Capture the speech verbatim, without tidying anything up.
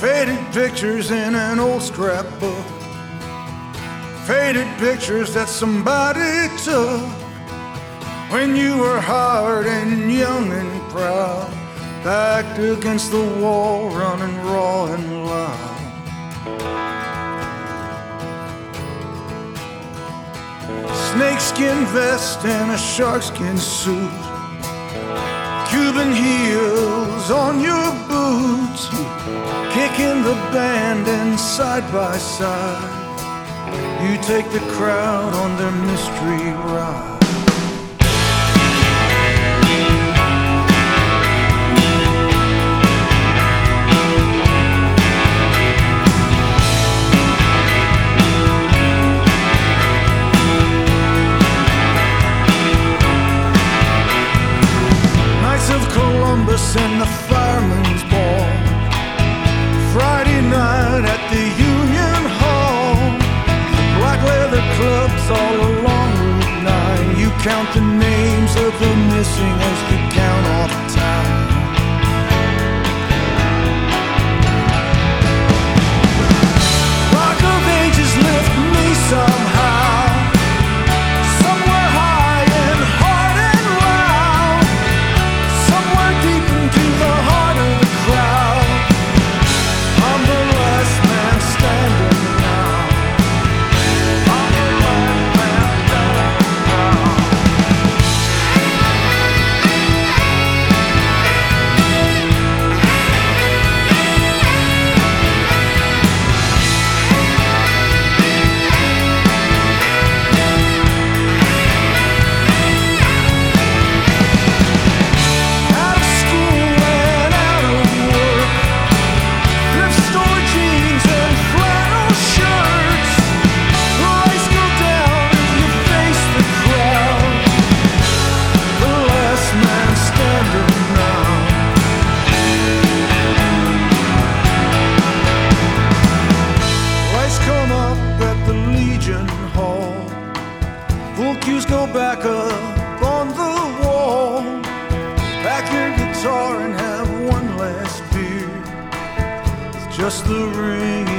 Faded pictures in an old scrapbook, faded pictures that somebody took when you were hard and young and proud, backed against the wall, running raw and loud. Snakeskin vest and a sharkskin suit, Cuban heels on your boots, kicking the band and side by side you take the crowd on their mystery ride. Columbus and the Fireman's Ball, Friday night at the Union Hall, black leather clubs all along Route nine. You count the names of the missing as you count off time. Rock of Ages lift me somehow, go back up on the wall, pack your guitar and have one last beer. It's just the ring